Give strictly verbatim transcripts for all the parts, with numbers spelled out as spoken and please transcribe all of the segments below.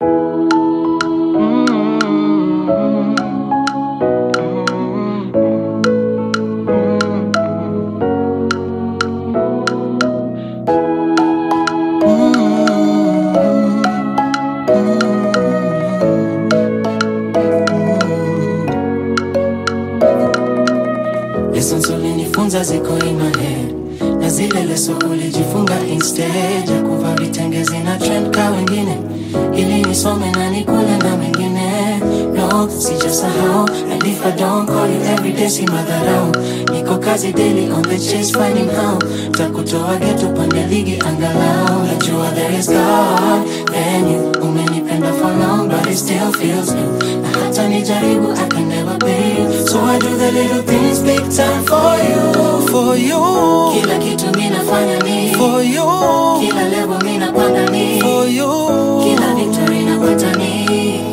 Lessons ulinifunza ziko in my head, na zile leso ulijifunga instead ya kuvaa vitenge zina trend ka wengine, ili nisome na nikule na mengine. No, sijasahau, and if I don't call you every day si madharau. Niko kazi daily on the chase finding how takutoa ghetto pande ligi angalau. Najua there is God, then you umenipenda for long but it still feels new. Na hata nijaribu I can never pay you, so I do the little things big time for you. For you, Kila kitu minafanya ni for you, kila level minapanda ni for you, kila victory napata ni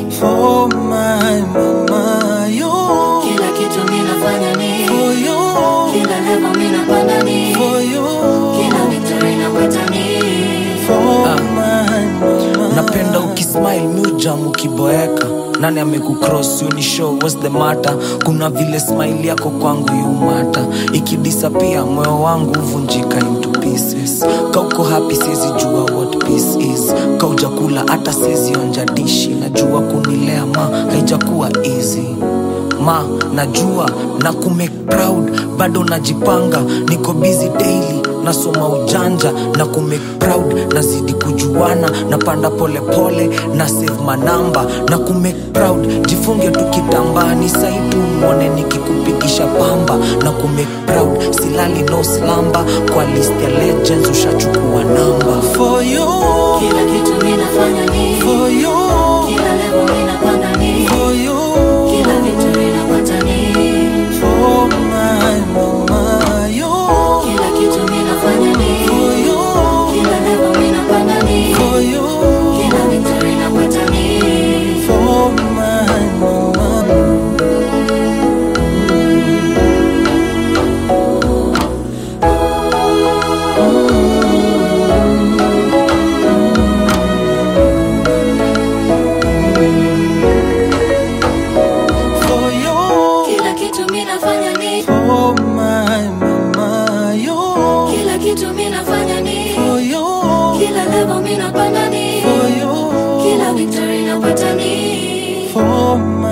for my mama, you, kila kitu minafanya ni for you, kila level minapanda ni for you, kila victory napata ni for my mama. Napenda ukismile mujam ukiboeka. Nani amekucross you ni show what's the matter? Kuna vile smile yako kwangu yumata, ikidisappear moyo wangu uvunjika into pieces. Kauko happy siezi jua what peace is. Kaujakula hata siezi onja dishi. Najua kunilea ma haijakuwa easy ma, najua na kumake proud bado najipanga. Niko busy daily nasoma ujanja na kumake proud, nazidi kujuana, napanda pole pole na save manamba na kumake proud. Jifunge tukitambaa ni saibu mwone nikikupigisha pamba na kumake proud. Silali no slumber kwa list ya legends ushachukua namba. For you, kila kitu minafanya ni for you, kila level minapanda ni for you, kila victory napata ni for my mama, you, kila kitu minafanya ni for you, kila level minapanda ni for you, kila victory napata ni for my mama. For you, kila kitu minafanya ni for my mama, you, kila kitu minafanya ni for you, kila level minapanda ni for you, kila victory napata ni for my